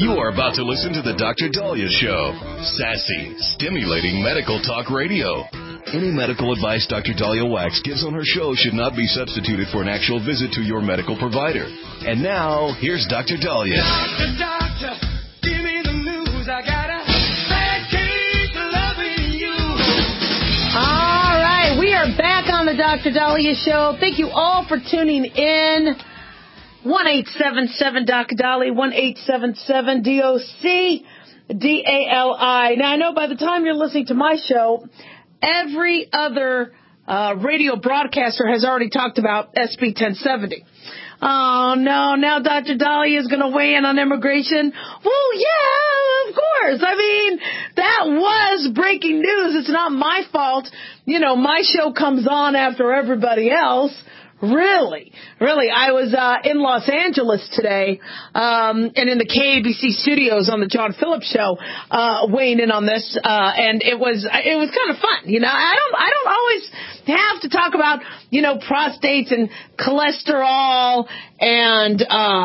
You are about to listen to the Dr. Dahlia Show. Sassy, stimulating medical talk radio. Any medical advice Dr. Dahlia Wax gives on her show should not be substituted for an actual visit to your medical provider. And now, here's Dr. Dahlia. Doctor, give me the news. I got a bad case of loving you. All right, we are back on the Dr. Dahlia Show. Thank you all for tuning in. 1-877-Dr. Dahlia, 1-877-DOC-DALI. Now, I know by the time you're listening to my show, every other radio broadcaster has already talked about SB 1070. Oh, no, now Dr. Dahlia is going to weigh in on immigration. Well, yeah, of course. I mean, that was breaking news. It's not my fault. You know, my show comes on after everybody else. Really. I was in Los Angeles today, and in the KABC studios on the John Phillips Show, weighing in on this, and it was kind of fun. You know, I don't always have to talk about, you know, prostates and cholesterol and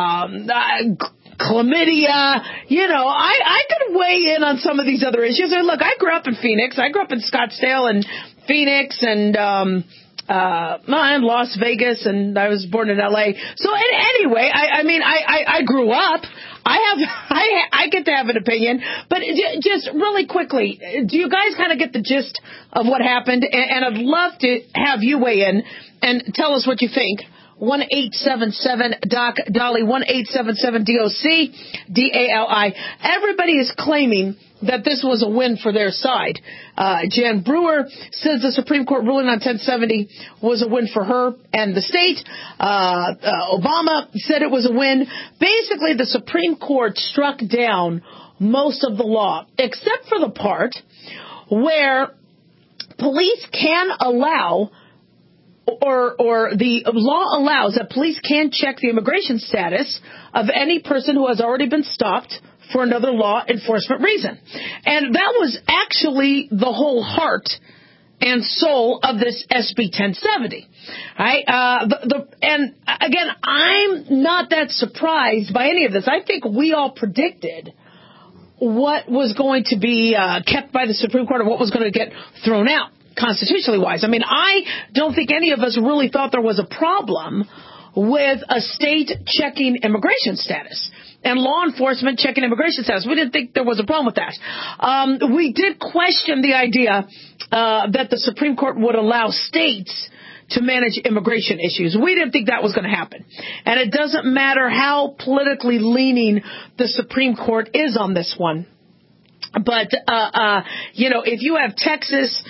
chlamydia. You know, I could weigh in on some of these other issues. And look, I grew up in Phoenix. I grew up in Scottsdale and Phoenix and in Las Vegas, and I was born in LA. So anyway, I grew up. I get to have an opinion, but just really quickly, do you guys kind of get the gist of what happened? And I'd love to have you weigh in and tell us what you think. 1-877-DOC-DALI, 1-877-DOC-DALI. Everybody is claiming that this was a win for their side. Jan Brewer says the Supreme Court ruling on 1070 was a win for her and the state. Obama said it was a win. Basically, the Supreme Court struck down most of the law, except for the part where police can allow or the law allows that police can check the immigration status of any person who has already been stopped for another law enforcement reason. And that was actually the whole heart and soul of this SB 1070. Right? And again, I'm not that surprised by any of this. I think we all predicted what was going to be kept by the Supreme Court or what was going to get thrown out. Constitutionally wise. I mean, I don't think any of us really thought there was a problem with a state checking immigration status and law enforcement checking immigration status. We didn't think there was a problem with that. We did question the idea that the Supreme Court would allow states to manage immigration issues. We didn't think that was going to happen. And it doesn't matter how politically leaning the Supreme Court is on this one. But, you know, if you have Texas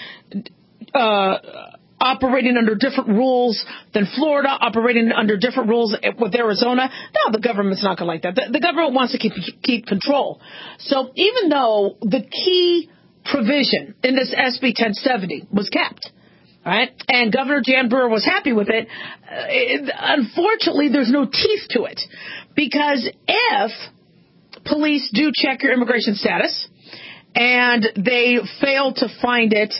operating under different rules than Florida, operating under different rules with Arizona, no, the government's not going to like that. The government wants to keep control. So even though the key provision in this SB 1070 was kept, right, and Governor Jan Brewer was happy with it, unfortunately, there's no teeth to it. Because if police do check your immigration status and they fail to find it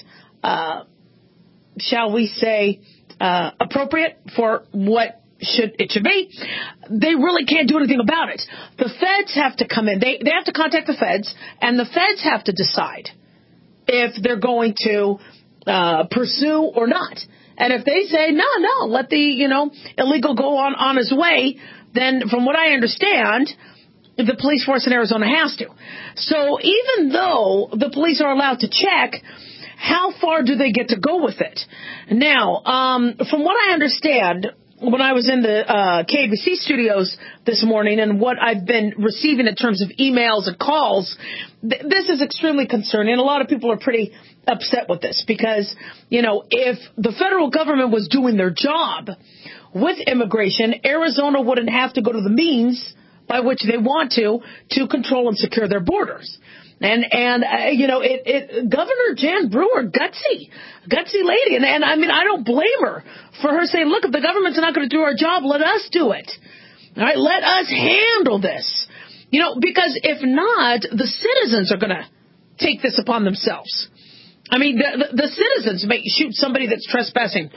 shall we say, appropriate for what it should be, they really can't do anything about it. The feds have to come in. They have to contact the feds, and the feds have to decide if they're going to pursue or not. And if they say, no, let the, illegal go on his way, then from what I understand, the police force in Arizona has to. So even though the police are allowed to check, how far do they get to go with it? Now, from what I understand, when I was in the KABC studios this morning and what I've been receiving in terms of emails and calls, this is extremely concerning. And a lot of people are pretty upset with this because, if the federal government was doing their job with immigration, Arizona wouldn't have to go to the means by which they want to control and secure their borders. And Governor Jan Brewer, gutsy lady. And I mean, I don't blame her for her saying, look, if the government's not going to do our job, let us do it. All right, let us handle this. Because if not, the citizens are going to take this upon themselves. I mean, the citizens may shoot somebody that's trespassing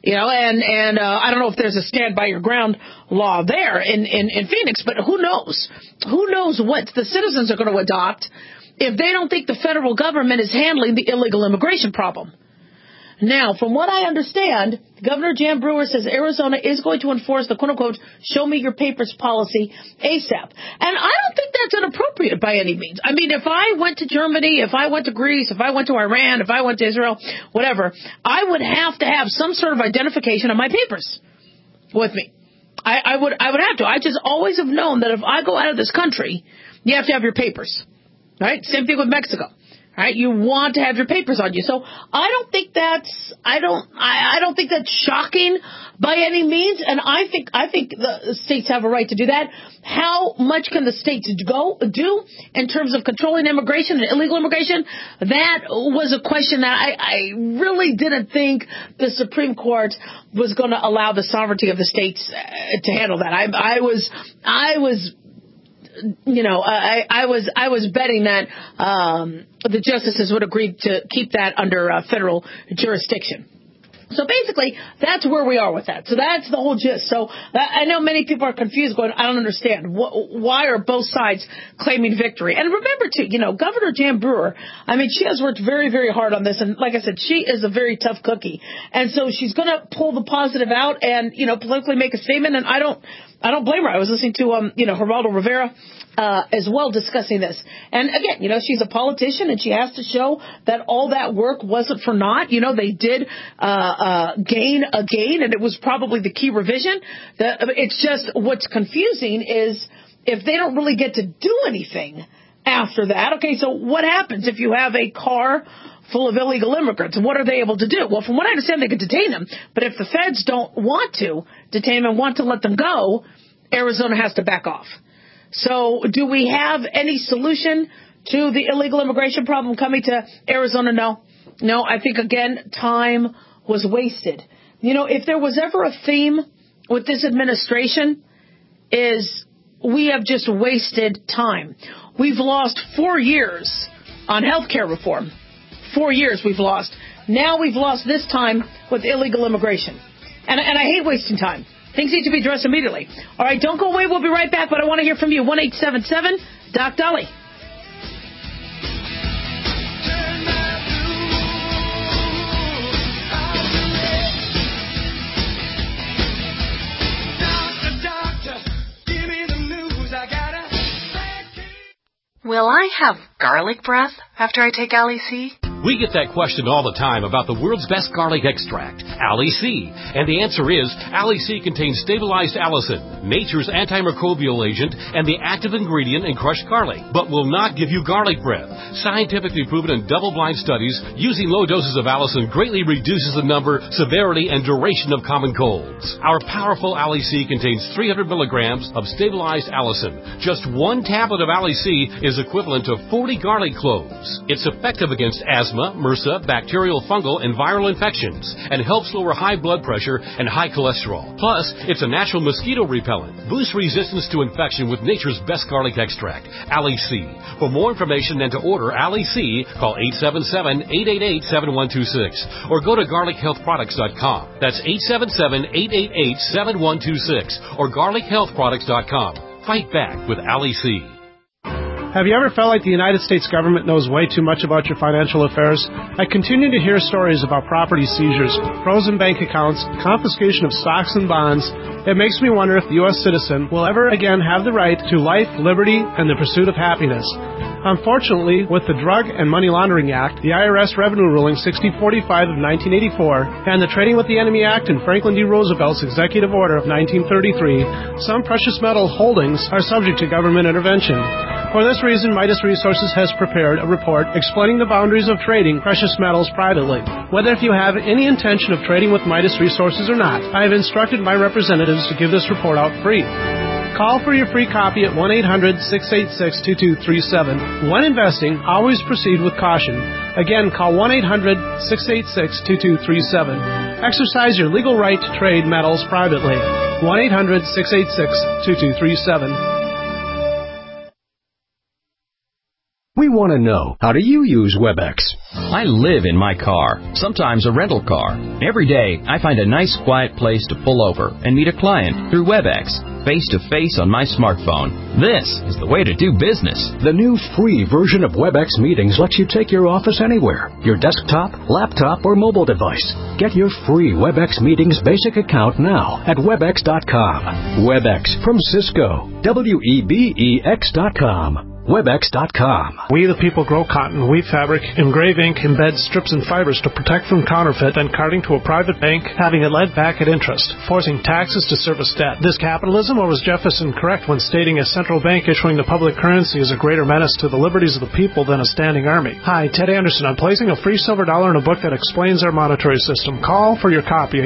And I don't know if there's a stand by your ground law there in Phoenix, but who knows? Who knows what the citizens are going to adopt if they don't think the federal government is handling the illegal immigration problem. Now, from what I understand, Governor Jan Brewer says Arizona is going to enforce the quote-unquote show me your papers policy ASAP. And I don't think that's inappropriate by any means. I mean, if I went to Germany, if I went to Greece, if I went to Iran, if I went to Israel, whatever, I would have to have some sort of identification of my papers with me. I would have to. I just always have known that if I go out of this country, you have to have your papers. Right? Same thing with Mexico. Right? You want to have your papers on you. So I don't think that's shocking by any means. And I think the states have a right to do that. How much can the states do in terms of controlling immigration and illegal immigration? That was a question that I really didn't think the Supreme Court was going to allow the sovereignty of the states to handle that. I was betting that the justices would agree to keep that under federal jurisdiction. So basically, that's where we are with that. So that's the whole gist. So I know many people are confused going, I don't understand. Why are both sides claiming victory? And remember, too, Governor Jan Brewer, I mean, she has worked very, very hard on this. And like I said, she is a very tough cookie. And so she's going to pull the positive out and, politically make a statement. And I don't blame her. I was listening to, Geraldo Rivera as well discussing this. And again, she's a politician and she has to show that all that work wasn't for naught. They did gain a gain, and it was probably the key revision. It's just what's confusing is if they don't really get to do anything after that. Okay, so what happens if you have a car full of illegal immigrants? What are they able to do? Well, from what I understand, they could detain them. But if the feds don't want to detain them and want to let them go, Arizona has to back off. So do we have any solution to the illegal immigration problem coming to Arizona? No, I think, again, time was wasted. If there was ever a theme with this administration is we have just wasted time. We've lost 4 years on health care reform. 4 years we've lost. Now we've lost this time with illegal immigration. And I hate wasting time. Things need to be addressed immediately. All right, don't go away. We'll be right back, but I want to hear from you. 1-877-DOC-DOLLY. Will I have garlic breath after I take Ali-C? We get that question all the time about the world's best garlic extract, Ali-C. And the answer is, Ali-C contains stabilized allicin, nature's antimicrobial agent, and the active ingredient in crushed garlic, but will not give you garlic breath. Scientifically proven in double-blind studies, using low doses of allicin greatly reduces the number, severity, and duration of common colds. Our powerful Ali-C contains 300 milligrams of stabilized allicin. Just one tablet of Ali-C is equivalent to 40 garlic cloves. It's effective against asthma, MRSA, bacterial, fungal, and viral infections, and helps lower high blood pressure and high cholesterol. Plus, it's a natural mosquito repellent. Boosts resistance to infection with nature's best garlic extract, Ali-C. For more information and to order Ali-C, call 877-888-7126 or go to garlichealthproducts.com. That's 877-888-7126 or garlichealthproducts.com. Fight back with Ali-C. Have you ever felt like the United States government knows way too much about your financial affairs? I continue to hear stories about property seizures, frozen bank accounts, confiscation of stocks and bonds. It makes me wonder if the U.S. citizen will ever again have the right to life, liberty, and the pursuit of happiness. Unfortunately, with the Drug and Money Laundering Act, the IRS Revenue Ruling 6045 of 1984, and the Trading with the Enemy Act and Franklin D. Roosevelt's Executive Order of 1933, some precious metal holdings are subject to government intervention. For this reason, Midas Resources has prepared a report explaining the boundaries of trading precious metals privately. Whether if you have any intention of trading with Midas Resources or not, I have instructed my representatives to give this report out free. Call for your free copy at 1-800-686-2237. When investing, always proceed with caution. Again, call 1-800-686-2237. Exercise your legal right to trade metals privately. 1-800-686-2237. We want to know, how do you use WebEx? I live in my car, sometimes a rental car. Every day, I find a nice quiet place to pull over and meet a client through WebEx, face-to-face on my smartphone. This is the way to do business. The new free version of WebEx Meetings lets you take your office anywhere, your desktop, laptop, or mobile device. Get your free WebEx Meetings basic account now at Webex.com. WebEx from Cisco. WEBEX.com. Webex.com. We the people grow cotton, weave fabric, engrave ink, embed strips and fibers to protect from counterfeit, then carting to a private bank, having it led back at interest, forcing taxes to service debt. This capitalism, or was Jefferson correct when stating a central bank issuing the public currency is a greater menace to the liberties of the people than a standing army? Hi, Ted Anderson. I'm placing a free silver dollar in a book that explains our monetary system. Call for your copy,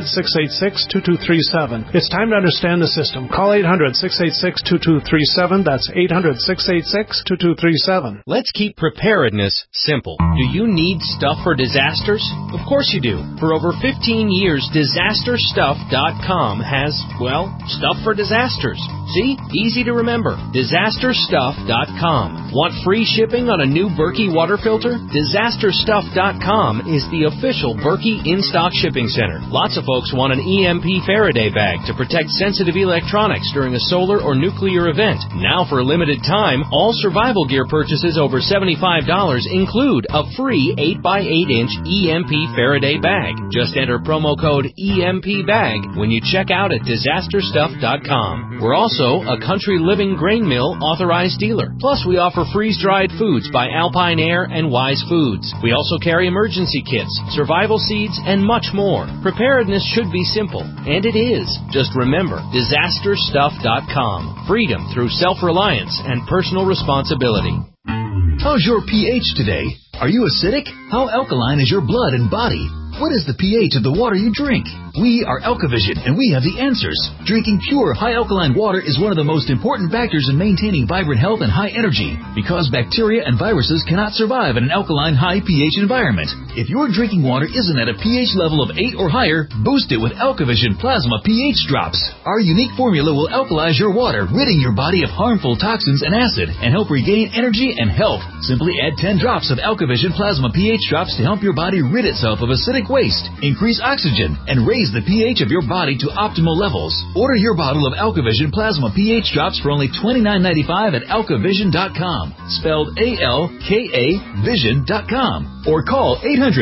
800-686-2237. It's time to understand the system. Call 800-686-2237. That's 800-686-2237. Let's keep preparedness simple. Do you need stuff for disasters? Of course you do. For over 15 years, DisasterStuff.com has, well, stuff for disasters. See? Easy to remember. DisasterStuff.com. Want free shipping on a new Berkey water filter? DisasterStuff.com is the official Berkey in-stock shipping center. Lots of folks want an EMP Faraday bag to protect sensitive electronics during a solar or nuclear event. Now, for a limited time, all survival gear purchases over $75 include a free 8x8-inch EMP Faraday bag. Just enter promo code EMPBAG when you check out at DisasterStuff.com. We're also a Country Living Grain Mill authorized dealer. Plus, we offer freeze-dried foods by Alpine Air and Wise Foods. We also carry emergency kits, survival seeds, and much more. Preparedness should be simple, and it is. Just remember, DisasterStuff.com. Freedom through self-reliance and personal responsibility. How's your pH today? Are you acidic? How alkaline is your blood and body? What is the pH of the water you drink? We are Alkavision, and we have the answers. Drinking pure, high-alkaline water is one of the most important factors in maintaining vibrant health and high energy, because bacteria and viruses cannot survive in an alkaline, high pH environment. If your drinking water isn't at a pH level of 8 or higher, boost it with Alkavision Plasma pH Drops. Our unique formula will alkalize your water, ridding your body of harmful toxins and acid, and help regain energy and health. Simply add 10 drops of Alkavision Plasma pH Drops to help your body rid itself of acidic waste, increase oxygen, and raise the pH of your body to optimal levels. Order your bottle of Alkavision Plasma pH Drops for only $29.95 at Alkavision.com, spelled A-L-K-A Vision.com, or call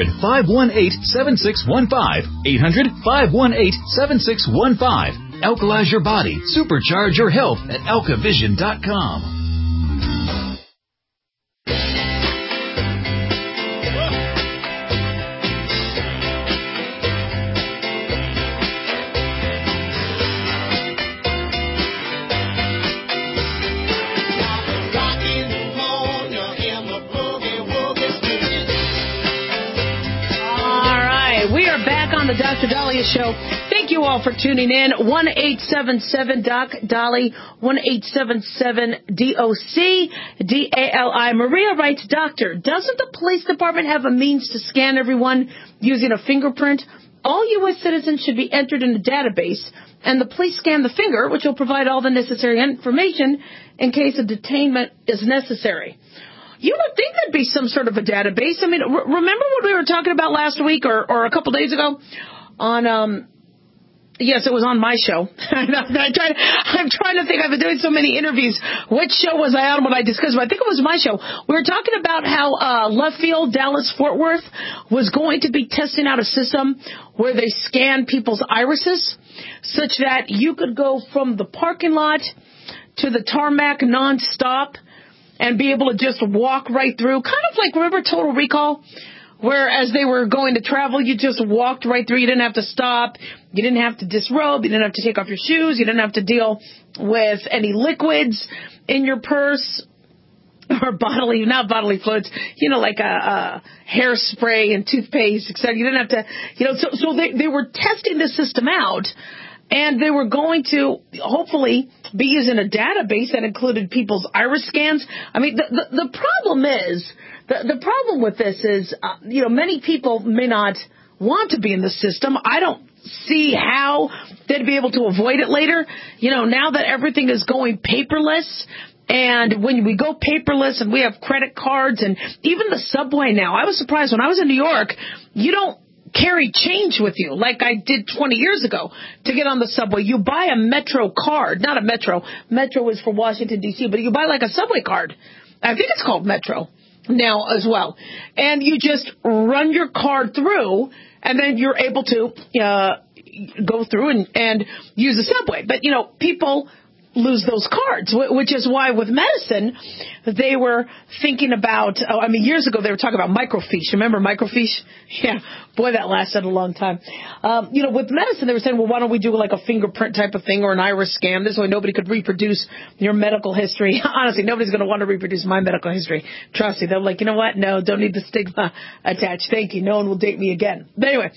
800-518-7615, 800-518-7615. Alkalize your body, supercharge your health at Alkavision.com. The Dr. Dahlia Show. Thank you all for tuning in. 1-877-DOC-DOLLY, 1-877-DOC-DALI. Maria writes, Doctor, doesn't the police department have a means to scan everyone using a fingerprint? All U.S. citizens should be entered in a database, and the police scan the finger, which will provide all the necessary information in case a detainment is necessary. You would think there'd be some sort of a database. I mean, remember what we were talking about last week or a couple days ago on, yes, it was on my show. I'm trying to think. I've been doing so many interviews. Which show was I on when I discussed it? I think it was my show. We were talking about how Left Field, Dallas, Fort Worth was going to be testing out a system where they scan people's irises such that you could go from the parking lot to the tarmac nonstop and be able to just walk right through, kind of like, remember Total Recall, where as they were going to travel, you just walked right through. You didn't have to stop. You didn't have to disrobe. You didn't have to take off your shoes. You didn't have to deal with any liquids in your purse or not bodily fluids, like a hairspray and toothpaste, etc. You didn't have to, so they were testing the system out. And they were going to hopefully be using a database that included people's iris scans. I mean, the problem is, the problem with this is, many people may not want to be in the system. I don't see how they'd be able to avoid it later. Now that everything is going paperless And when we go paperless and we have credit cards and even the subway now, I was surprised when I was in New York, you don't carry change with you like I did 20 years ago to get on the subway. You buy a Metro card, not a Metro. Metro is for Washington, D.C., but you buy like a subway card. I think it's called Metro now as well. And you just run your card through, and then you're able to go through and use the subway. But, people lose those cards, which is why with medicine, they were thinking about, years ago they were talking about microfiche. Remember microfiche? Yeah, boy, that lasted a long time. With medicine, they were saying, well, why don't we do like a fingerprint type of thing or an iris scan? This way nobody could reproduce your medical history. Honestly, nobody's going to want to reproduce my medical history. Trust me. They're like, you know what? No, don't need the stigma attached. Thank you. No one will date me again. But anyway,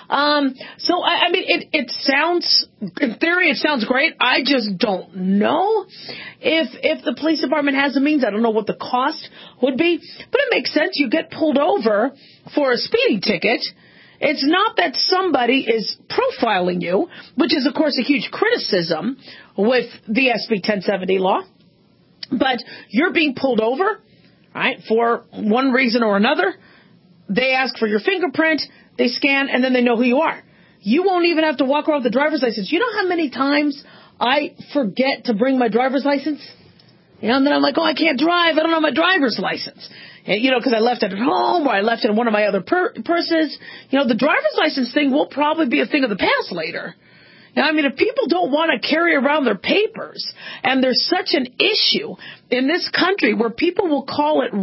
it sounds, in theory, it sounds great. I just don't know if the police department has the means. I don't know what the cost would be, but it makes sense. You get pulled over for a speeding ticket. It's not that somebody is profiling you, which is, of course, a huge criticism with the SB 1070 law, but you're being pulled over, right, for one reason or another. They ask for your fingerprint, they scan, and then they know who you are. You won't even have to walk around with the driver's license. You know how many times I forget to bring my driver's license? And then I'm like, I can't drive. I don't have my driver's license. And, because I left it at home or I left it in one of my other purses. The driver's license thing will probably be a thing of the past later. Now, if people don't want to carry around their papers, and there's such an issue in this country where people will call it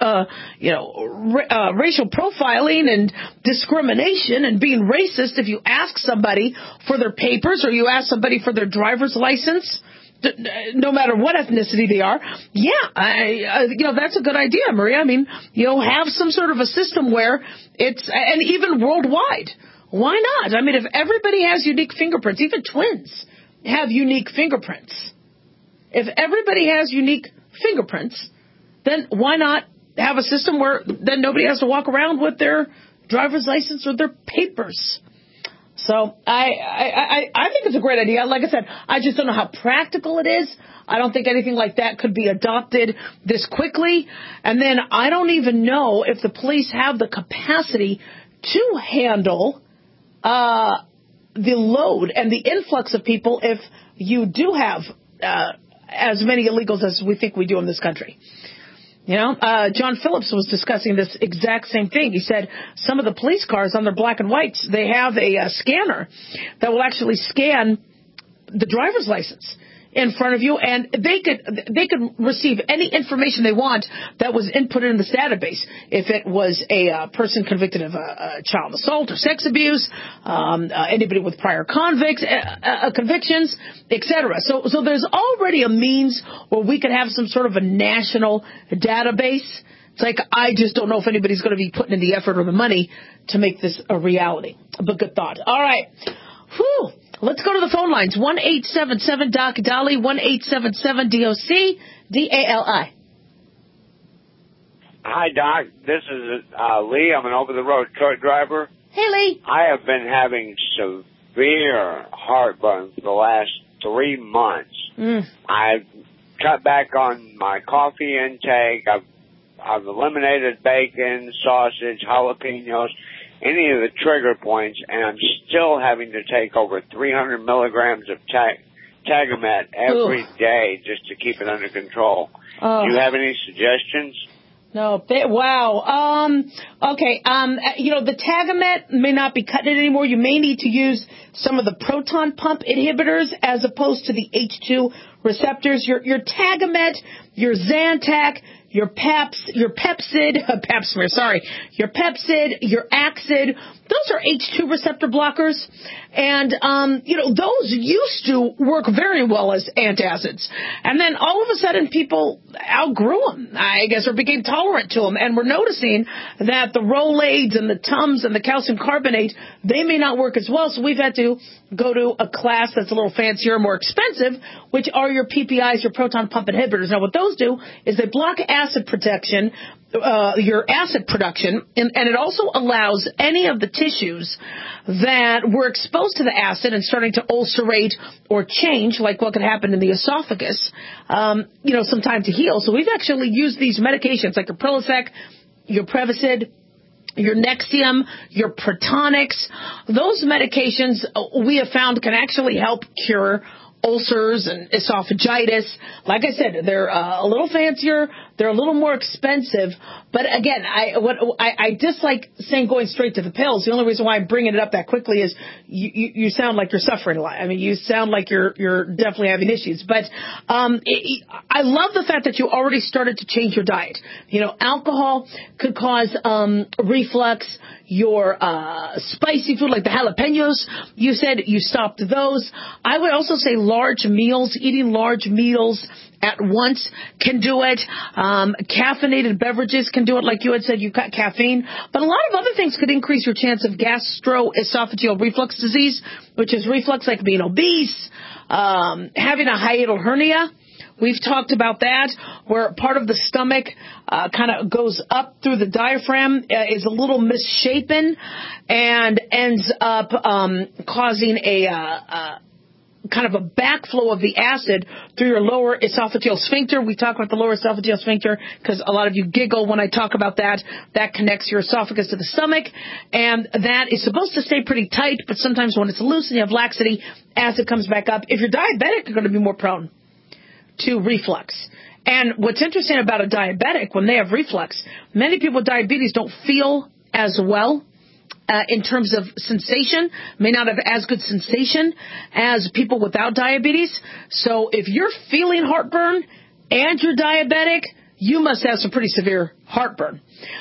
racial profiling and discrimination and being racist if you ask somebody for their papers or you ask somebody for their driver's license, no matter what ethnicity they are. Yeah, that's a good idea, Maria. Have some sort of a system where and even worldwide. Why not? If everybody has unique fingerprints, even twins have unique fingerprints. If everybody has unique fingerprints, then why not have a system where then nobody has to walk around with their driver's license or their papers? So I think it's a great idea. Like I said, I just don't know how practical it is. I don't think anything like that could be adopted this quickly. And then I don't even know if the police have the capacity to handle the load and the influx of people if you do have as many illegals as we think we do in this country. John Phillips was discussing this exact same thing. He said some of the police cars on their black and whites, they have a scanner that will actually scan the driver's license in front of you, and they could receive any information they want that was inputted in this database. If it was a person convicted of a child assault or sex abuse, anybody with prior convictions, etc. So there's already a means where we could have some sort of a national database. It's like, I just don't know if anybody's going to be putting in the effort or the money to make this a reality. But good thought. All right. Whew. Let's go to the phone lines. 1-877-DOC-DALI, 1-877-DOC-DALI. Hi, Doc. This is Lee. I'm an over-the-road truck driver. Hey, Lee. I have been having severe heartburn for the last 3 months. I've cut back on my coffee intake. I've eliminated bacon, sausage, jalapenos, any of the trigger points, and I'm still having to take over 300 milligrams of Tagamet every day just to keep it under control. Do you have any suggestions? No. Wow. Okay. The Tagamet may not be cutting it anymore. You may need to use some of the proton pump inhibitors as opposed to the H2 receptors. Your Tagamet, your Zantac, your Pepsid, your Axid, those are H2 receptor blockers. And, those used to work very well as antacids. And then all of a sudden people outgrew them, I guess, or became tolerant to them. And we're noticing that the Rolaids and the Tums and the calcium carbonate, they may not work as well. So we've had to go to a class that's a little fancier, more expensive, which are your PPIs, your proton pump inhibitors. Now, what those do is they block acid protection your acid production, and it also allows any of the tissues that were exposed to the acid and starting to ulcerate or change, like what could happen in the esophagus, some time to heal. So we've actually used these medications like your Prilosec, your Prevacid, your Nexium, your Protonix. Those medications we have found can actually help cure ulcers and esophagitis. Like I said, they're a little fancier, they're a little more expensive, but again, I dislike saying going straight to the pills. The only reason why I'm bringing it up that quickly is you sound like you're suffering a lot. I mean, you sound like you're definitely having issues. But I love the fact that you already started to change your diet. Alcohol could cause reflux. Your spicy food, like the jalapenos, you said you stopped those. I would also say large meals, eating large meals at once can do it. Caffeinated beverages can do it. Like you had said, you cut caffeine. But a lot of other things could increase your chance of gastroesophageal reflux disease, which is reflux like being obese, having a hiatal hernia. We've talked about that, where part of the stomach kind of goes up through the diaphragm, is a little misshapen, and ends up causing a kind of a backflow of the acid through your lower esophageal sphincter. We talk about the lower esophageal sphincter because a lot of you giggle when I talk about that. That connects your esophagus to the stomach, and that is supposed to stay pretty tight, but sometimes when it's loose and you have laxity, acid comes back up. If you're diabetic, you're going to be more prone to reflux. And what's interesting about a diabetic, when they have reflux, many people with diabetes don't feel as well in terms of sensation, may not have as good sensation as people without diabetes. So if you're feeling heartburn and you're diabetic, you must have some pretty severe heartburn.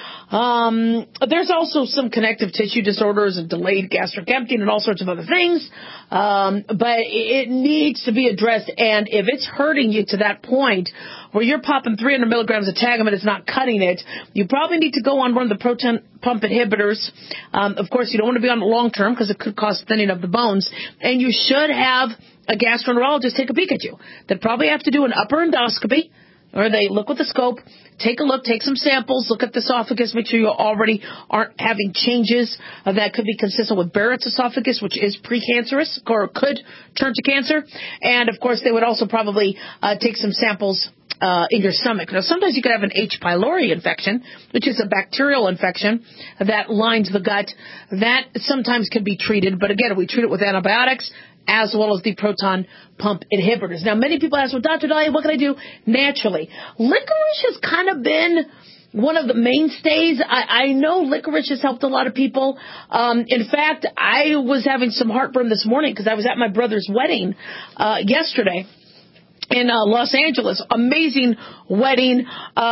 There's also some connective tissue disorders and delayed gastric emptying and all sorts of other things. But it needs to be addressed. And if it's hurting you to that point where you're popping 300 milligrams of Tagamet, it's not cutting it, you probably need to go on one of the proton pump inhibitors. Of course, you don't want to be on it long term because it could cause thinning of the bones. And you should have a gastroenterologist take a peek at you. They'd probably have to do an upper endoscopy, or they look with the scope, take a look, take some samples, look at the esophagus, make sure you already aren't having changes that could be consistent with Barrett's esophagus, which is precancerous or could turn to cancer. And, of course, they would also probably take some samples in your stomach. Now, sometimes you could have an H. pylori infection, which is a bacterial infection that lines the gut. That sometimes can be treated, but, again, we treat it with antibiotics as well as the proton pump inhibitors. Now, many people ask, well, Dr. Dahlia, what can I do naturally? Licorice has kind of been one of the mainstays. I know licorice has helped a lot of people. In fact, I was having some heartburn this morning because I was at my brother's wedding yesterday in Los Angeles. Amazing wedding,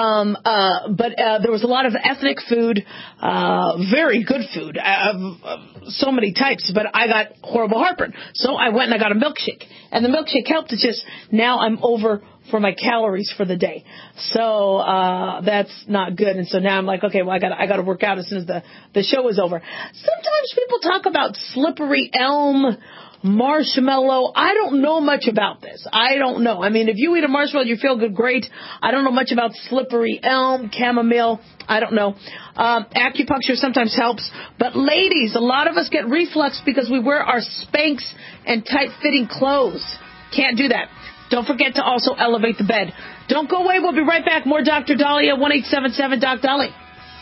but there was a lot of ethnic food, very good food, so many types, but I got horrible heartburn. So I went and I got a milkshake, and the milkshake helped. It's just now I'm over for my calories for the day. So that's not good. And so now I'm like, okay, well, I got to work out as soon as the show is over. Sometimes people talk about slippery elm, marshmallow. I don't know much about this. I don't know. I mean, if you eat a marshmallow, you feel good, great. I don't know much about slippery elm, chamomile. I don't know. Acupuncture sometimes helps. But ladies, a lot of us get reflux because we wear our Spanx and tight-fitting clothes. Can't do that. Don't forget to also elevate the bed. Don't go away. We'll be right back. More Dr. Dahlia, 1-877-DOC-DOLLY.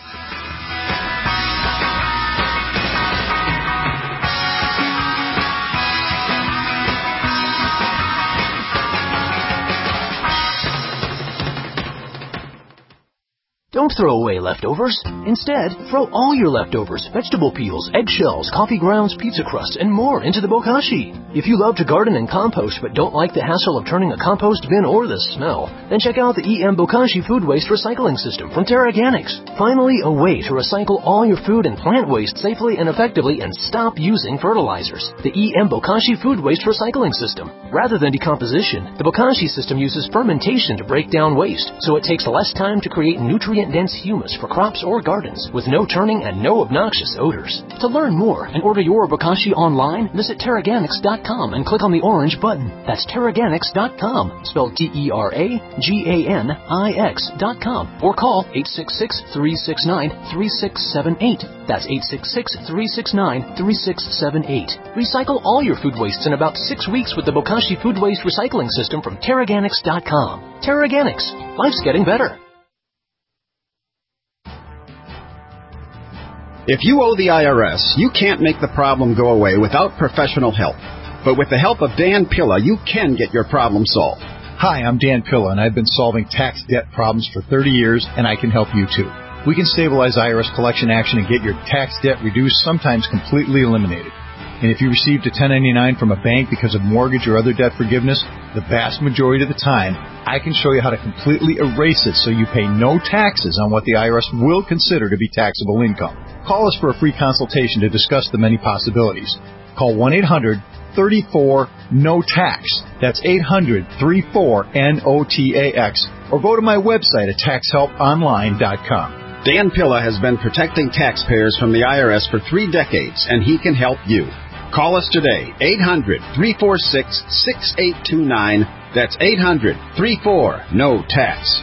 Don't throw away leftovers. Instead, throw all your leftovers, vegetable peels, eggshells, coffee grounds, pizza crusts, and more into the bokashi. If you love to garden and compost but don't like the hassle of turning a compost bin or the smell, then check out the EM Bokashi Food Waste Recycling System from Terra Organics. Finally, a way to recycle all your food and plant waste safely and effectively and stop using fertilizers. The EM Bokashi Food Waste Recycling System. Rather than decomposition, the Bokashi system uses fermentation to break down waste, so it takes less time to create nutrient nutrient-dense humus for crops or gardens with no turning and no obnoxious odors. To learn more and order your Bokashi online, visit Terraganics.com and click on the orange button. That's Terraganics.com, spelled Terraganix.com, or call 866-369-3678. That's 866-369-3678. Recycle all your food wastes in about 6 weeks with the Bokashi Food Waste Recycling System from Terraganics.com. Terraganics. Life's getting better. If you owe the IRS, you can't make the problem go away without professional help. But with the help of Dan Pilla, you can get your problem solved. Hi, I'm Dan Pilla, and I've been solving tax debt problems for 30 years, and I can help you too. We can stabilize IRS collection action and get your tax debt reduced, sometimes completely eliminated. And if you received a 1099 from a bank because of mortgage or other debt forgiveness, the vast majority of the time, I can show you how to completely erase it so you pay no taxes on what the IRS will consider to be taxable income. Call us for a free consultation to discuss the many possibilities. Call 1-800-34-NO-TAX. That's 800-34-NOTAX. Or go to my website at taxhelponline.com. Dan Pilla has been protecting taxpayers from the IRS for 3 decades, and he can help you. Call us today, 800-346-6829. That's 800-34-NO-TAX.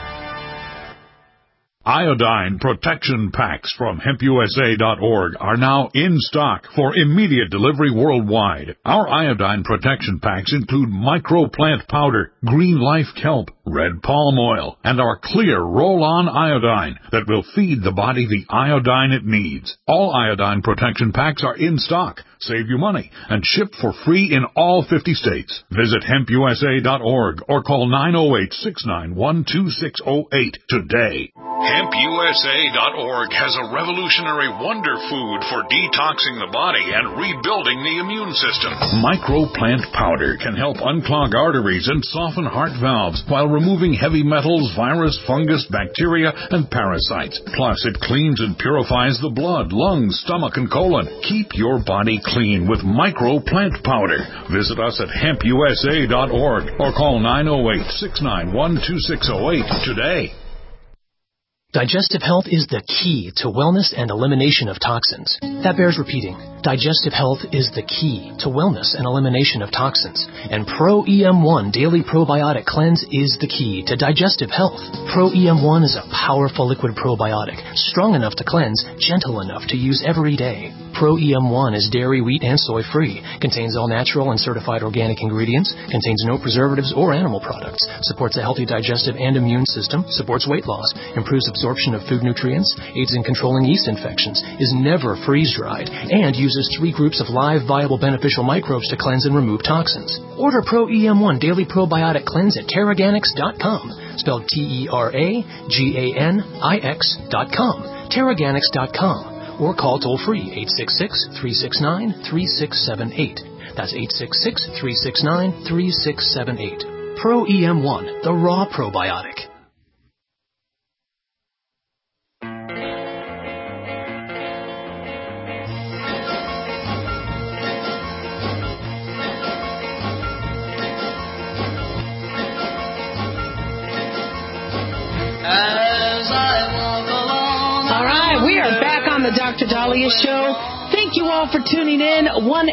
Iodine protection packs from HempUSA.org are now in stock for immediate delivery worldwide. Our iodine protection packs include microplant powder, green life kelp, red palm oil, and our clear roll-on iodine that will feed the body the iodine it needs. All iodine protection packs are in stock, save you money, and shipped for free in all 50 states. Visit HempUSA.org or call 908-691-2608 today. HempUSA.org has a revolutionary wonder food for detoxing the body and rebuilding the immune system. Microplant powder can help unclog arteries and soften heart valves while removing heavy metals, virus, fungus, bacteria, and parasites. Plus, it cleans and purifies the blood, lungs, stomach, and colon. Keep your body clean with Microplant powder. Visit us at HempUSA.org or call 908-691-2608 today. Digestive health is the key to wellness and elimination of toxins. That bears repeating. Digestive health is the key to wellness and elimination of toxins. And Pro EM1 Daily Probiotic Cleanse is the key to digestive health. Pro EM1 is a powerful liquid probiotic, strong enough to cleanse, gentle enough to use every day. Pro EM1 is dairy, wheat, and soy-free, contains all natural and certified organic ingredients, contains no preservatives or animal products, supports a healthy digestive and immune system, supports weight loss, improves absorption of food nutrients, aids in controlling yeast infections, is never freeze-dried, and uses 3 groups of live, viable, beneficial microbes to cleanse and remove toxins. Order Pro EM1 Daily Probiotic Cleanse at Terraganics.com, spelled Terraganix.com, Terraganics.com. Or call toll-free 866-369-3678. That's 866-369-3678. Pro EM1, the raw probiotic. The Dr. Daliah Show. Thank you all for tuning in.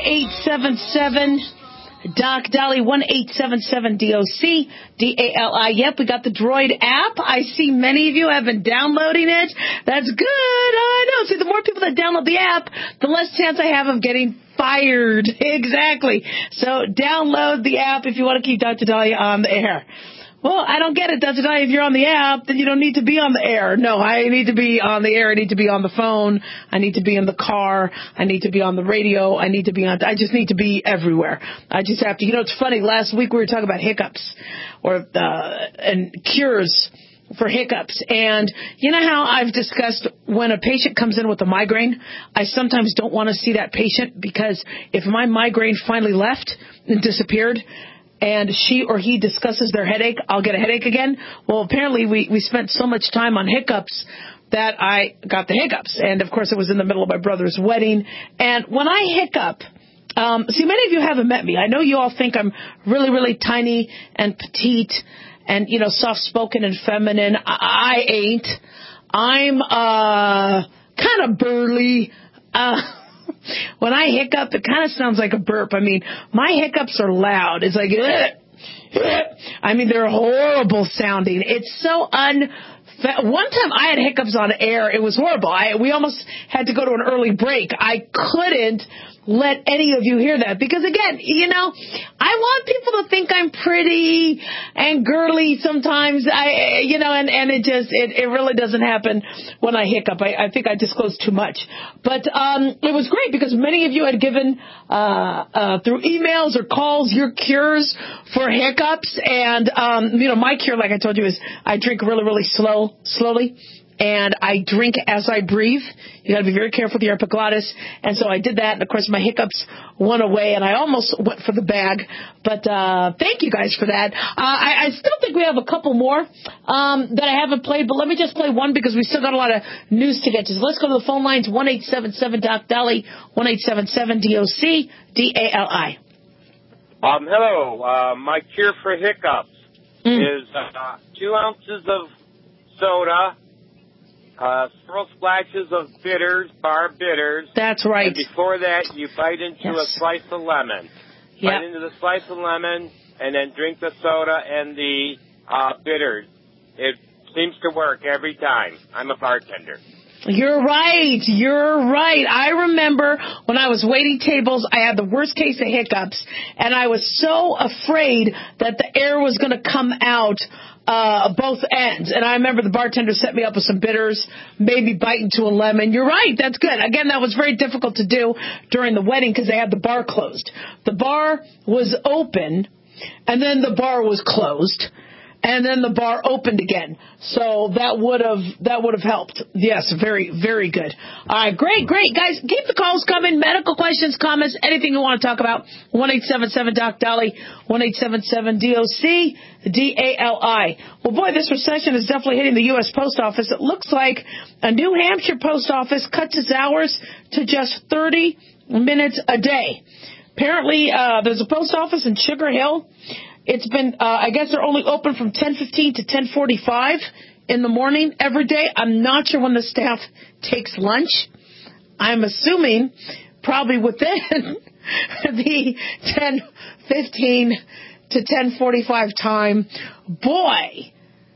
1-877-DOC Dali, 1-877-DOC-DALI. Yep, we got the Droid app. I see many of you have been downloading it. That's good. I know. See, the more people that download the app, the less chance I have of getting fired. Exactly. So download the app if you want to keep Dr. Daliah on the air. Well, I don't get it, Dr. Daliah. If you're on the app, then you don't need to be on the air. No, I need to be on the air. I need to be on the phone. I need to be in the car. I need to be on the radio. I just need to be everywhere. I just have to. You know, it's funny. Last week we were talking about hiccups and cures for hiccups. And you know how I've discussed when a patient comes in with a migraine, I sometimes don't want to see that patient because if my migraine finally left and disappeared, and she or he discusses their headache, I'll get a headache again. Well, apparently we spent so much time on hiccups that I got the hiccups. And, of course, it was in the middle of my brother's wedding. And when I hiccup, see, many of you haven't met me. I know you all think I'm really, really tiny and petite and soft-spoken and feminine. I ain't. I'm kind of burly. When I hiccup, it kind of sounds like a burp. I mean, my hiccups are loud. It's like, I mean, they're horrible sounding. It's so one time I had hiccups on air. It was horrible. We almost had to go to an early break. I couldn't let any of you hear that because, again, I want people to think I'm pretty and girly sometimes. And it really doesn't happen when I hiccup. I think I disclose too much. But it was great because many of you had given through emails or calls your cures for hiccups. And, my cure, like I told you, is I drink really, really slowly. And I drink as I breathe. You got to be very careful with your epiglottis. And so I did that. And, of course, my hiccups went away. And I almost went for the bag. But thank you guys for that. I still think we have a couple more that I haven't played. But let me just play one because we still got a lot of news to get to. So let's go to the phone lines. 1-877-DOC-DALI, 1-877-DOC-DALI. Hello. My cure for hiccups is 2 ounces of soda, several splashes of bitters, bar bitters. That's right. And before that, you bite into a slice of lemon. Yep. Bite into the slice of lemon, and then drink the soda and the bitters. It seems to work every time. I'm a bartender. You're right. I remember when I was waiting tables, I had the worst case of hiccups, and I was so afraid that the air was going to come out both ends. And I remember the bartender set me up with some bitters, maybe bite into a lemon. You're right. That's good. Again, that was very difficult to do during the wedding because they had the bar closed. The bar was open, and then the bar was closed. And then the bar opened again. So that would have helped. Yes, very, very good. All right, great. Guys, keep the calls coming. Medical questions, comments, anything you want to talk about. 1-877-DOC-DALI, 1-877-DOC-DALI. Well, boy, this recession is definitely hitting the U.S. Post Office. It looks like a New Hampshire post office cuts its hours to just 30 minutes a day. Apparently, there's a post office in Sugar Hill. It's been, I guess they're only open from 10:15 to 10:45 in the morning every day. I'm not sure when the staff takes lunch. I'm assuming probably within the 10:15 to 10:45 time. Boy,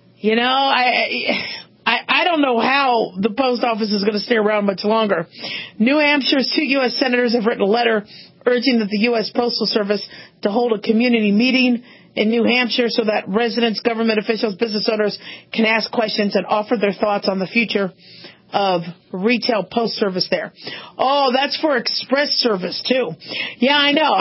I don't know how the post office is going to stay around much longer. New Hampshire's 2 U.S. senators have written a letter urging that the U.S. Postal Service to hold a community meeting in New Hampshire so that residents, government officials, business owners can ask questions and offer their thoughts on the future of retail post service there. Oh, that's for express service, too. Yeah, I know.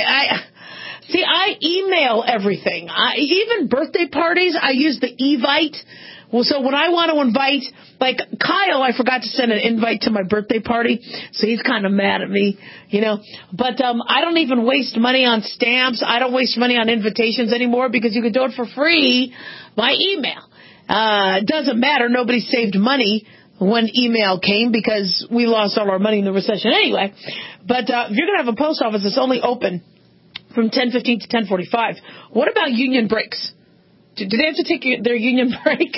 I email everything. Even birthday parties, I use the Evite. Well, so when I want to invite, like Kyle, I forgot to send an invite to my birthday party, so he's kind of mad at me, But I don't even waste money on stamps. I don't waste money on invitations anymore because you can do it for free by email. It doesn't matter. Nobody saved money when email came because we lost all our money in the recession anyway. But if you're going to have a post office that's only open from 10:15 to 10:45, what about union breaks? Do they have to take their union break?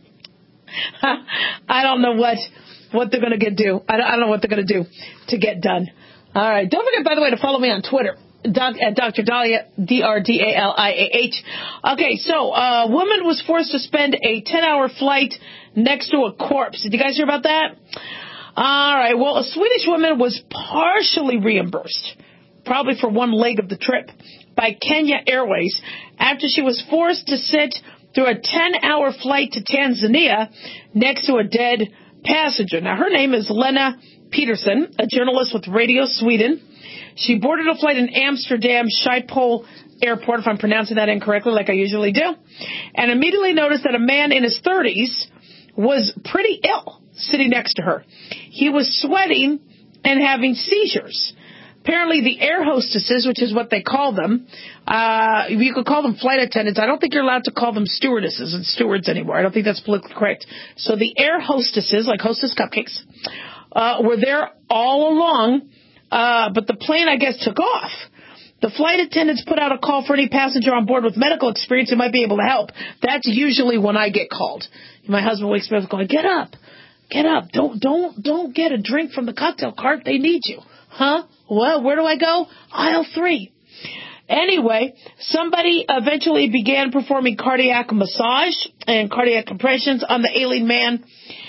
I don't know what they're going to do. I don't know what they're going to do to get done. All right. Don't forget, by the way, to follow me on Twitter, at Dr. Daliah, DRDALIAH. Okay, so a woman was forced to spend a 10-hour flight next to a corpse. Did you guys hear about that? All right. Well, a Swedish woman was partially reimbursed, probably for one leg of the trip, by Kenya Airways after she was forced to sit through a 10-hour flight to Tanzania next to a dead passenger. Now, her name is Lena Peterson, a journalist with Radio Sweden. She boarded a flight in Amsterdam Schiphol Airport, if I'm pronouncing that incorrectly, like I usually do, and immediately noticed that a man in his 30s was pretty ill sitting next to her. He was sweating and having seizures. Apparently, the air hostesses, which is what they call them, you could call them flight attendants. I don't think you're allowed to call them stewardesses and stewards anymore. I don't think that's politically correct. So the air hostesses, like Hostess Cupcakes, were there all along, but the plane, I guess, took off. The flight attendants put out a call for any passenger on board with medical experience who might be able to help. That's usually when I get called. My husband wakes me up going, get up. Don't get a drink from the cocktail cart. They need you. Huh? Well, where do I go? Aisle 3. Anyway, somebody eventually began performing cardiac massage and cardiac compressions on the ailing man.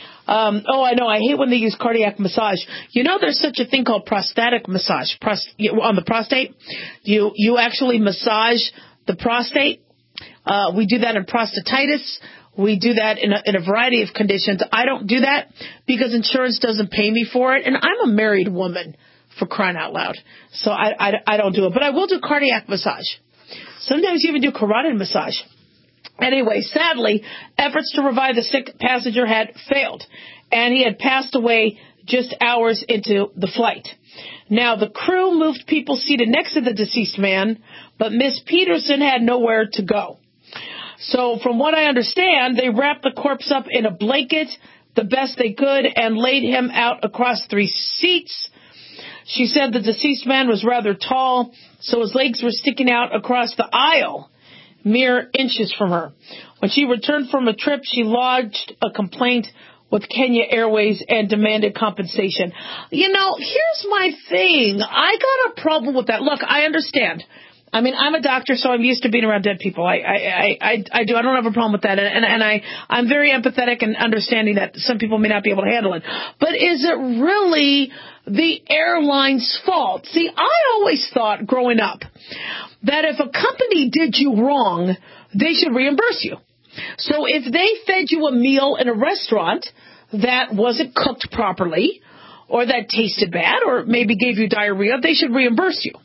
I know. I hate when they use cardiac massage. You know, there's such a thing called prostatic massage on the prostate. You actually massage the prostate. We do that in prostatitis. We do that in a variety of conditions. I don't do that because insurance doesn't pay me for it, and I'm a married woman, for crying out loud. So I don't do it, but I will do cardiac massage. Sometimes even do carotid massage. Anyway, sadly, efforts to revive the sick passenger had failed, and he had passed away just hours into the flight. Now, the crew moved people seated next to the deceased man, but Miss Peterson had nowhere to go. So, from what I understand, they wrapped the corpse up in a blanket the best they could and laid him out across 3 seats. She said the deceased man was rather tall, so his legs were sticking out across the aisle, mere inches from her. When she returned from a trip, she lodged a complaint with Kenya Airways and demanded compensation. You know, here's my thing. I got a problem with that. Look, I understand. I mean, I'm a doctor, so I'm used to being around dead people. I do. I don't have a problem with that. And I'm very empathetic and understanding that some people may not be able to handle it. But is it really the airline's fault? See, I always thought growing up that if a company did you wrong, they should reimburse you. So if they fed you a meal in a restaurant that wasn't cooked properly or that tasted bad or maybe gave you diarrhea, they should reimburse you.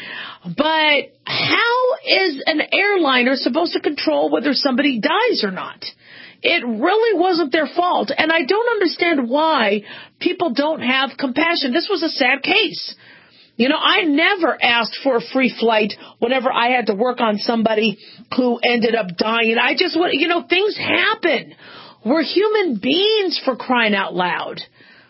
But how is an airliner supposed to control whether somebody dies or not? It really wasn't their fault, and I don't understand why people don't have compassion. This was a sad case. You know, I never asked for a free flight whenever I had to work on somebody who ended up dying. I just, things happen. We're human beings, for crying out loud.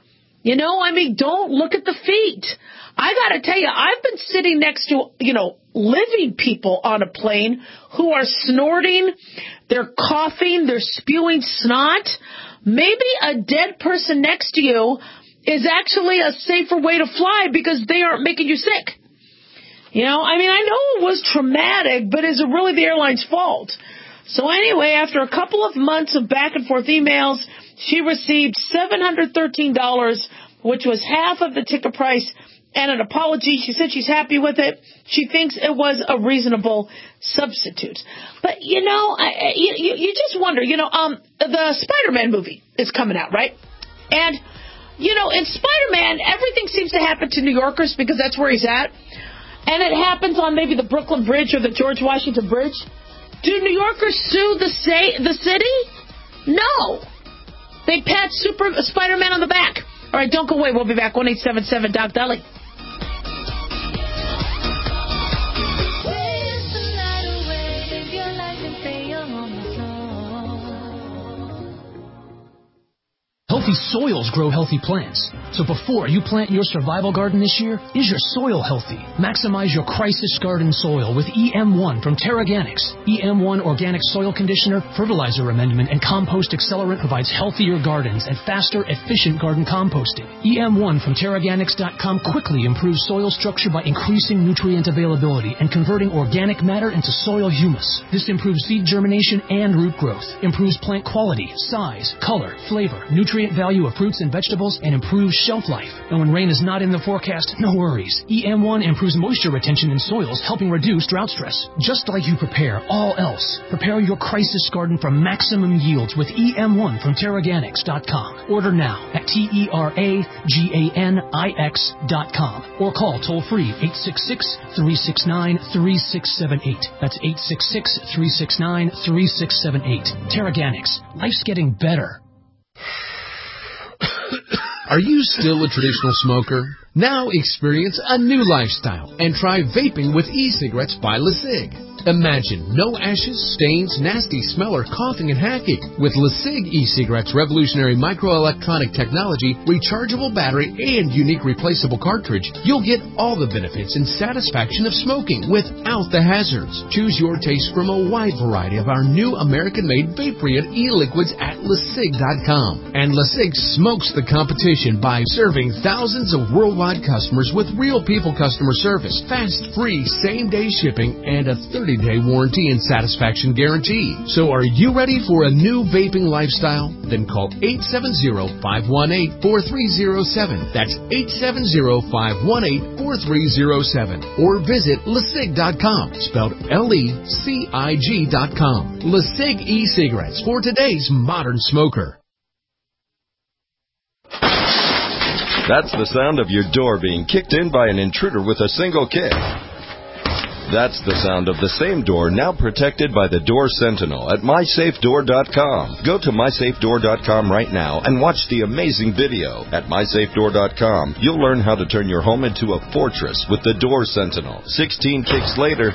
Don't look at the feet. I got to tell you, I've been sitting next to, living people on a plane who are snorting, they're coughing, they're spewing snot. Maybe a dead person next to you is actually a safer way to fly because they aren't making you sick. I know it was traumatic, but is it really the airline's fault? So anyway, after a couple of months of back and forth emails, she received $713, which was half of the ticket price, and an apology. She said she's happy with it. She thinks it was a reasonable substitute. But, you just wonder, the Spider-Man movie is coming out, right? And, in Spider-Man, everything seems to happen to New Yorkers because that's where he's at. And it happens on maybe the Brooklyn Bridge or the George Washington Bridge. Do New Yorkers sue the city? No. They pat Spider-Man on the back. All right, don't go away. We'll be back. 1-877-DOC-DOLLY. Healthy soils grow healthy plants. So before you plant your survival garden this year, is your soil healthy? Maximize your crisis garden soil with EM1 from Terraganics. EM1 organic soil conditioner, fertilizer amendment, and compost accelerant provides healthier gardens and faster, efficient garden composting. EM1 from Terraganics.com quickly improves soil structure by increasing nutrient availability and converting organic matter into soil humus. This improves seed germination and root growth, improves plant quality, size, color, flavor, nutrient value of fruits and vegetables, and improves shelf life. And when rain is not in the forecast, no worries. EM1 improves moisture retention in soils, helping reduce drought stress. Just like you prepare all else, prepare your crisis garden for maximum yields with EM1 from Terraganics.com. Order now at TERAGANIX.com or call toll-free 866-369-3678. That's 866-369-3678. Terraganics. Life's getting better. Are you still a traditional smoker? Now experience a new lifestyle and try vaping with e-cigarettes by LeSig. Imagine no ashes, stains, nasty smell, or coughing and hacking. With LeSig e-cigarettes' revolutionary microelectronic technology, rechargeable battery, and unique replaceable cartridge, you'll get all the benefits and satisfaction of smoking without the hazards. Choose your taste from a wide variety of our new American-made Vaporeon e-liquids at LeSig.com. And LeSig smokes the competition by serving thousands of worldwide customers with real people customer service, fast, free, same-day shipping, and a 30-day warranty and satisfaction guarantee. So are you ready for a new vaping lifestyle? Then call 870-518-4307. That's 870-518-4307. Or visit LeSig.com, spelled LECIG.com. LeSig e-cigarettes for today's modern smoker. That's the sound of your door being kicked in by an intruder with a single kick. That's the sound of the same door now protected by the Door Sentinel at MySafeDoor.com. Go to MySafeDoor.com right now and watch the amazing video. At MySafeDoor.com, you'll learn how to turn your home into a fortress with the Door Sentinel. 16 kicks later,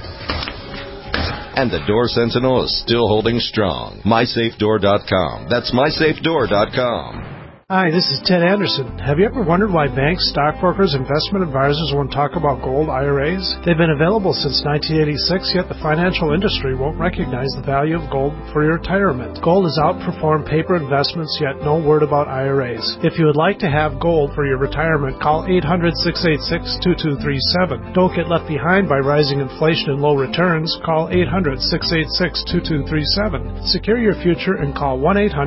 and the Door Sentinel is still holding strong. MySafeDoor.com. That's MySafeDoor.com. Hi, this is Ted Anderson. Have you ever wondered why banks, stockbrokers, investment advisors won't talk about gold IRAs? They've been available since 1986, yet the financial industry won't recognize the value of gold for your retirement. Gold has outperformed paper investments, yet no word about IRAs. If you would like to have gold for your retirement, call 800-686-2237. Don't get left behind by rising inflation and low returns. Call 800-686-2237. Secure your future and call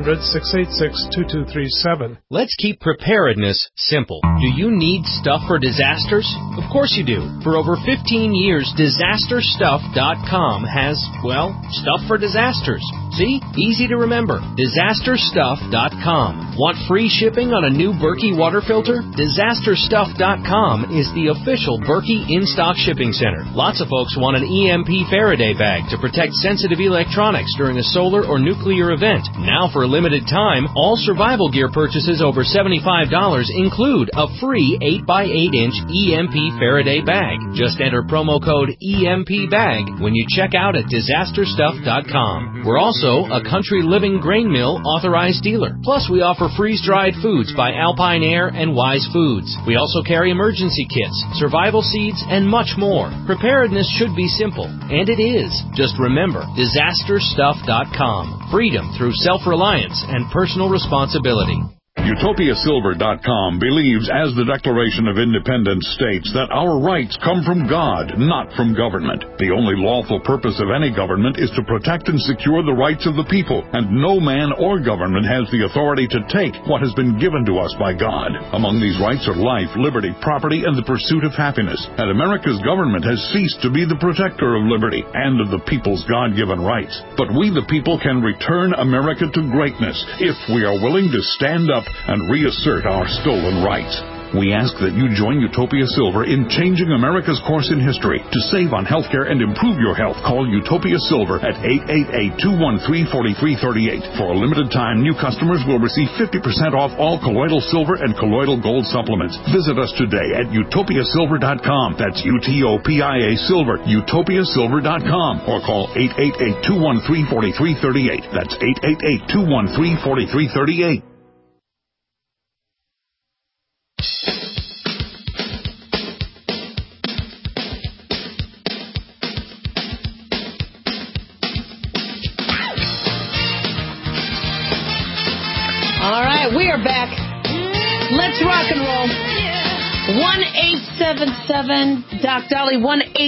1-800-686-2237. Let's keep preparedness simple. Do you need stuff for disasters? Of course you do. For over 15 years, DisasterStuff.com has, well, stuff for disasters. See? Easy to remember. DisasterStuff.com. Want free shipping on a new Berkey water filter? DisasterStuff.com is the official Berkey in-stock shipping center. Lots of folks want an EMP Faraday bag to protect sensitive electronics during a solar or nuclear event. Now for a limited time, all survival gear purchases over $75 include a free 8x8-inch EMP Faraday bag. Just enter promo code EMPBAG when you check out at DisasterStuff.com. We're also a Country Living Grain Mill authorized dealer. Plus, we offer freeze-dried foods by Alpine Air and Wise Foods. We also carry emergency kits, survival seeds, and much more. Preparedness should be simple, and it is. Just remember, DisasterStuff.com. Freedom through self-reliance and personal responsibility. UtopiaSilver.com believes, as the Declaration of Independence states, that our rights come from God, not from government. The only lawful purpose of any government is to protect and secure the rights of the people, and no man or government has the authority to take what has been given to us by God. Among these rights are life, liberty, property, and the pursuit of happiness. And America's government has ceased to be the protector of liberty and of the people's God-given rights. But we, the people, can return America to greatness if we are willing to stand up and reassert our stolen rights. We ask that you join Utopia Silver in changing America's course in history. To save on healthcare and improve your health, call Utopia Silver at 888-213-4338. For a limited time, new customers will receive 50% off all colloidal silver and colloidal gold supplements. Visit us today at utopiasilver.com. That's UTOPIA Silver, utopiasilver.com. Or call 888-213-4338. That's 888-213-4338. All right, we are back. Let's rock and roll. 1-877-DOC Dolly,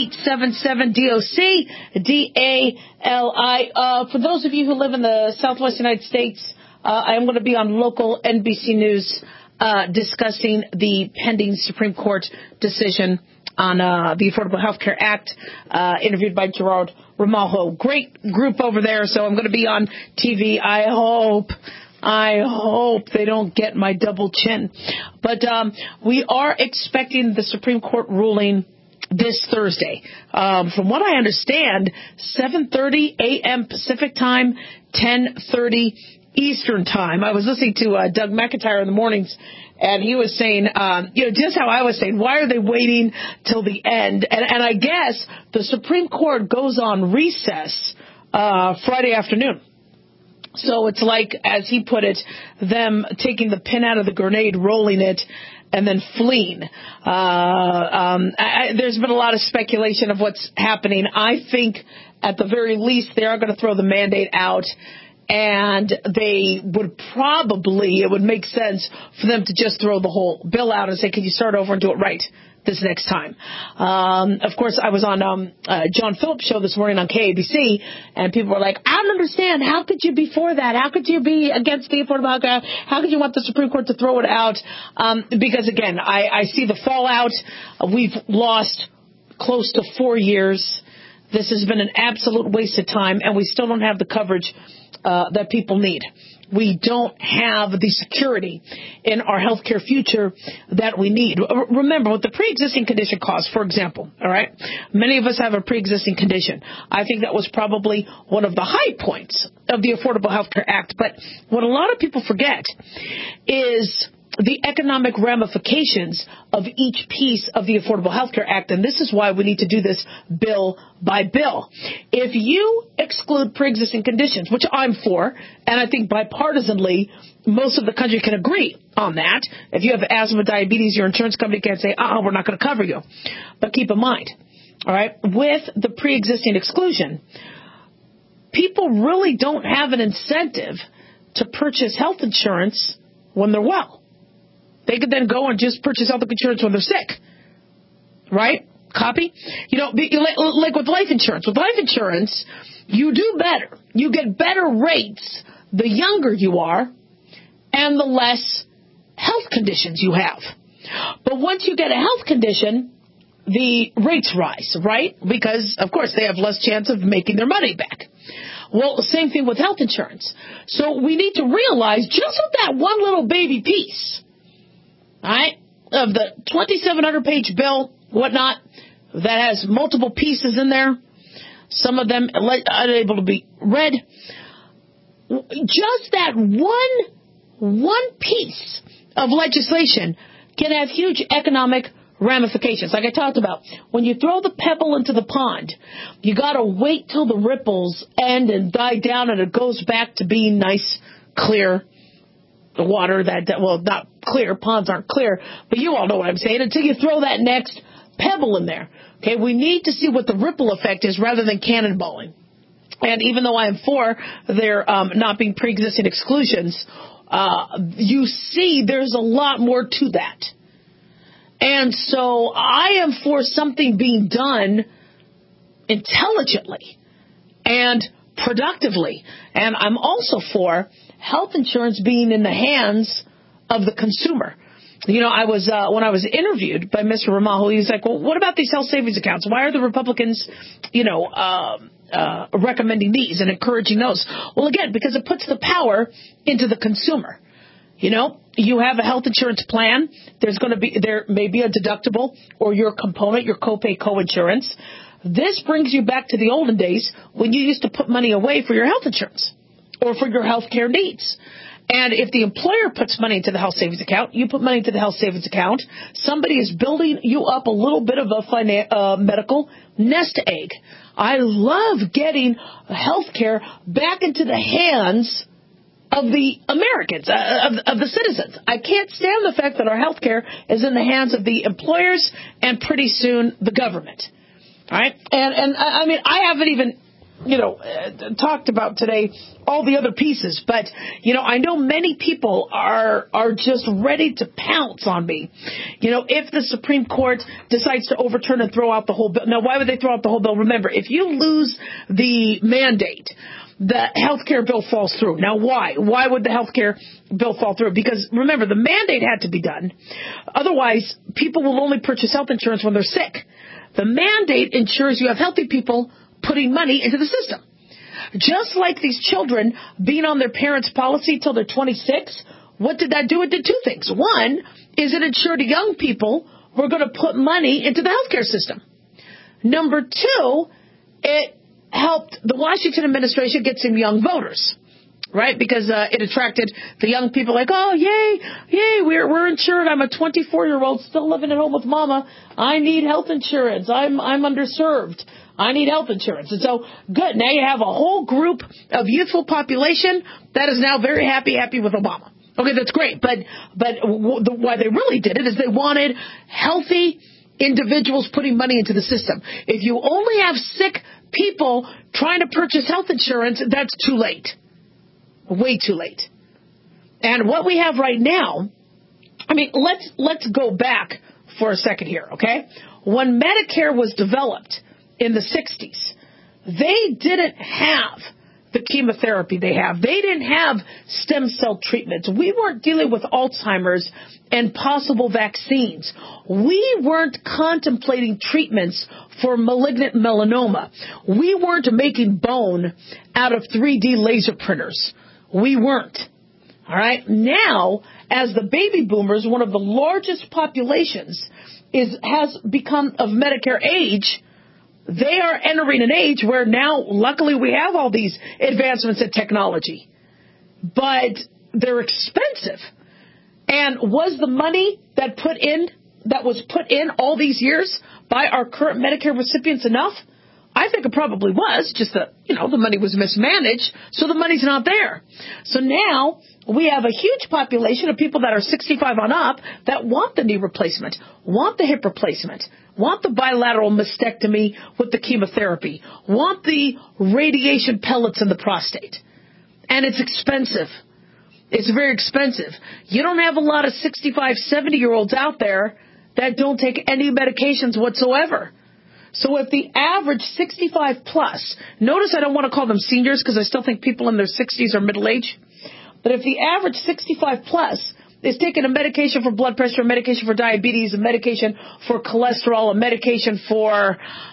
1-877-DOC-DALI. For those of you who live in the Southwest United States, I am going to be on local NBC News discussing the pending Supreme Court decision on the Affordable Health Care Act, interviewed by Gerard Ramalho. Great group over there, so I'm going to be on TV. I hope they don't get my double chin. But we are expecting the Supreme Court ruling this Thursday. From what I understand, 7:30 a.m. Pacific time, 10:30 Eastern time. I was listening to Doug McIntyre in the mornings, and he was saying, just how I was saying, why are they waiting till the end? And I guess the Supreme Court goes on recess Friday afternoon. So it's like, as he put it, them taking the pin out of the grenade, rolling it, and then fleeing. There's been a lot of speculation of what's happening. I think, at the very least, they are going to throw the mandate out. And it would make sense for them to just throw the whole bill out and say, can you start over and do it right this next time? Of course, I was on John Phillips' show this morning on KABC, and people were like, I don't understand. How could you be for that? How could you be against the Affordable Health Care? How could you want the Supreme Court to throw it out? Because, again, I see the fallout. We've lost close to 4 years. This has been an absolute waste of time, and we still don't have the coverage that people need. We don't have the security in our healthcare future that we need. Remember, what the pre-existing condition costs, for example, all right? Many of us have a pre-existing condition. I think that was probably one of the high points of the Affordable Health Care Act. But what a lot of people forget is the economic ramifications of each piece of the Affordable Health Care Act, and this is why we need to do this bill by bill. If you exclude pre-existing conditions, which I'm for, and I think bipartisanly most of the country can agree on that. If you have asthma, diabetes, your insurance company can't say, we're not going to cover you. But keep in mind, all right, with the pre-existing exclusion, people really don't have an incentive to purchase health insurance when they're well. They could then go and just purchase health insurance when they're sick, right? Copy? Like with life insurance. With life insurance, you do better. You get better rates the younger you are and the less health conditions you have. But once you get a health condition, the rates rise, right? Because, of course, they have less chance of making their money back. Well, same thing with health insurance. So we need to realize just with that one little baby piece, all right, of the 2,700-page bill, whatnot, that has multiple pieces in there, some of them unable to be read. Just that one piece of legislation can have huge economic ramifications. Like I talked about, when you throw the pebble into the pond, you got to wait till the ripples end and die down and it goes back to being nice, clear water not clear, ponds aren't clear, but you all know what I'm saying, until you throw that next pebble in there. Okay, we need to see what the ripple effect is rather than cannonballing. And even though I am for there not being pre-existing exclusions, you see there's a lot more to that. And so I am for something being done intelligently and productively. And I'm also for health insurance being in the hands of the consumer. When I was interviewed by Mr. Ramahu, he was like, well, what about these health savings accounts? Why are the Republicans, recommending these and encouraging those? Well, again, because it puts the power into the consumer. You have a health insurance plan. There may be a deductible or your component, your copay coinsurance. This brings you back to the olden days when you used to put money away for your health insurance or for your health care needs. And if the employer puts money into the health savings account, you put money into the health savings account, somebody is building you up a little bit of a medical nest egg. I love getting health care back into the hands of the Americans, of the citizens. I can't stand the fact that our health care is in the hands of the employers and pretty soon the government. All right? And I mean, I haven't even talked about today all the other pieces, but I know many people are just ready to pounce on me. If the Supreme Court decides to overturn and throw out the whole bill. Now, why would they throw out the whole bill? Remember, if you lose the mandate, the health care bill falls through. Now, why? Why would the health care bill fall through? Because remember, the mandate had to be done. Otherwise, people will only purchase health insurance when they're sick. The mandate ensures you have healthy people putting money into the system. Just like these children being on their parents' policy till they're 26, what did that do? It did two things. One is it ensured young people were going to put money into the healthcare system. Number two, it helped the Washington administration get some young voters. right? Because it attracted the young people like, oh, yay, we're insured. I'm a 24-year-old still living at home with mama. I need health insurance. I'm underserved. I need health insurance. And so, good. Now you have a whole group of youthful population that is now very happy with Obama. Okay, that's great. But why they really did it is they wanted healthy individuals putting money into the system. If you only have sick people trying to purchase health insurance, that's too late. Way too late. And what we have right now, I mean, let's go back for a second here, okay? When Medicare was developed in the 60s, they didn't have the chemotherapy they have. They didn't have stem cell treatments. We weren't dealing with Alzheimer's and possible vaccines. We weren't contemplating treatments for malignant melanoma. We weren't making bone out of 3D laser printers. We weren't. All right. Now, as the baby boomers, one of the largest populations has become of Medicare age, they are entering an age where now, luckily, we have all these advancements in technology. But they're expensive. And was the money that was put in all these years by our current Medicare recipients enough? I think it probably was, just that, the money was mismanaged, so the money's not there. So now we have a huge population of people that are 65 on up that want the knee replacement, want the hip replacement, want the bilateral mastectomy with the chemotherapy, want the radiation pellets in the prostate. And it's expensive. It's very expensive. You don't have a lot of 65, 70-year-olds out there that don't take any medications whatsoever. So if the average 65 plus, notice I don't want to call them seniors because I still think people in their 60s are middle age. But if the average 65 plus is taking a medication for blood pressure, a medication for diabetes, a medication for cholesterol, a medication for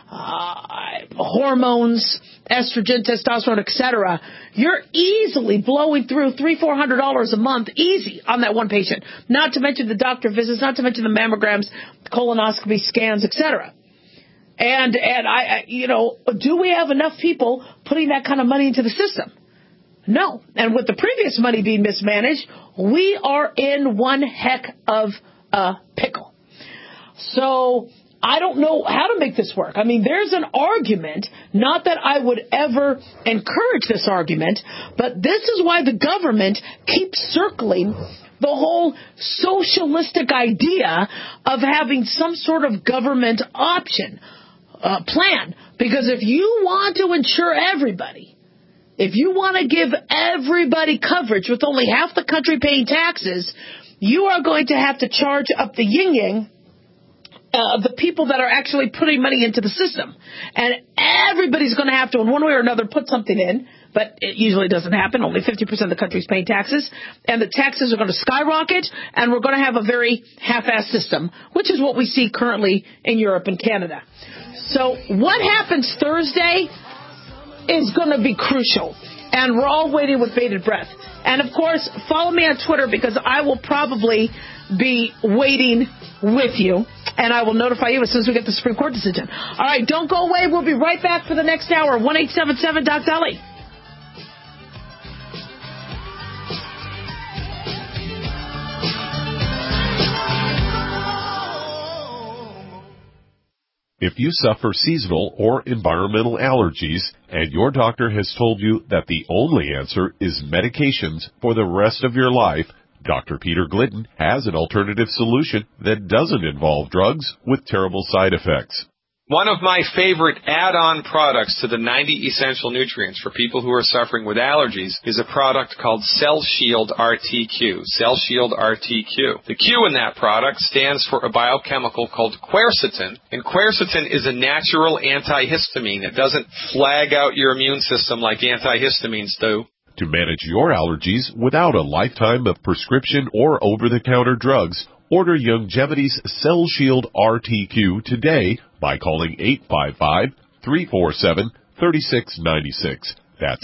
hormones, estrogen, testosterone, etc., you're easily blowing through $300-400 a month, easy, on that one patient. Not to mention the doctor visits, not to mention the mammograms, colonoscopy scans, etc. And do we have enough people putting that kind of money into the system? No. And with the previous money being mismanaged, we are in one heck of a pickle. So I don't know how to make this work. I mean, there's an argument, not that I would ever encourage this argument, but this is why the government keeps circling the whole socialistic idea of having some sort of government option plan. Because if you want to insure everybody, if you want to give everybody coverage with only half the country paying taxes, you are going to have to charge up the yin-yang the people that are actually putting money into the system. And everybody's going to have to, in one way or another, put something in. But it usually doesn't happen. Only 50% of the country is paying taxes. And the taxes are going to skyrocket. And we're going to have a very half-assed system, which is what we see currently in Europe and Canada. So what happens Thursday is going to be crucial. And we're all waiting with bated breath. And, of course, follow me on Twitter because I will probably be waiting with you. And I will notify you as soon as we get the Supreme Court decision. All right, don't go away. We'll be right back for the next hour. 1-877-DOC-DOLLY. If you suffer seasonal or environmental allergies and your doctor has told you that the only answer is medications for the rest of your life, Dr. Peter Glidden has an alternative solution that doesn't involve drugs with terrible side effects. One of my favorite add-on products to the 90 essential nutrients for people who are suffering with allergies is a product called Cell Shield RTQ. Cell Shield RTQ. The Q in that product stands for a biochemical called quercetin, and quercetin is a natural antihistamine. It doesn't flag out your immune system like antihistamines do. To manage your allergies without a lifetime of prescription or over-the-counter drugs, order Youngevity's Cell Shield RTQ today by calling 855-347-3696. That's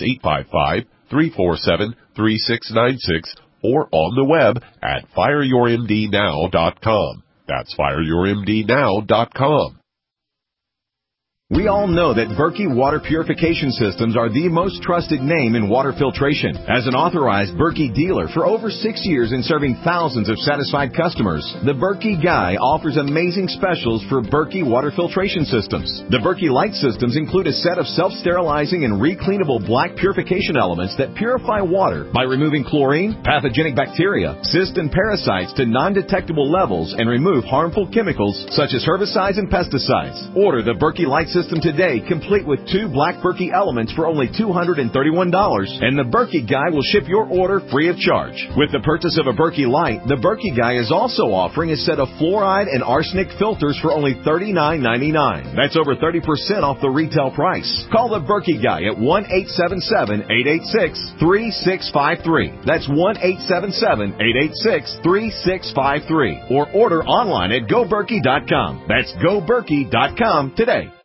855-347-3696 or on the web at fireyourmdnow.com. That's fireyourmdnow.com. We all know that Berkey Water Purification Systems are the most trusted name in water filtration. As an authorized Berkey dealer for over 6 years and serving thousands of satisfied customers, the Berkey Guy offers amazing specials for Berkey Water Filtration Systems. The Berkey Light Systems include a set of self-sterilizing and recleanable black purification elements that purify water by removing chlorine, pathogenic bacteria, cysts, and parasites to non-detectable levels and remove harmful chemicals such as herbicides and pesticides. Order the Berkey Light System today, complete with 2 black Berkey elements for only $231, and the Berkey Guy will ship your order free of charge. With the purchase of a Berkey Light, the Berkey Guy is also offering a set of fluoride and arsenic filters for only $39.99. That's over 30% off the retail price. Call the Berkey Guy at 1-877-886-3653. That's 1-877-886-3653. Or order online at GoBerkey.com. That's GoBerkey.com today.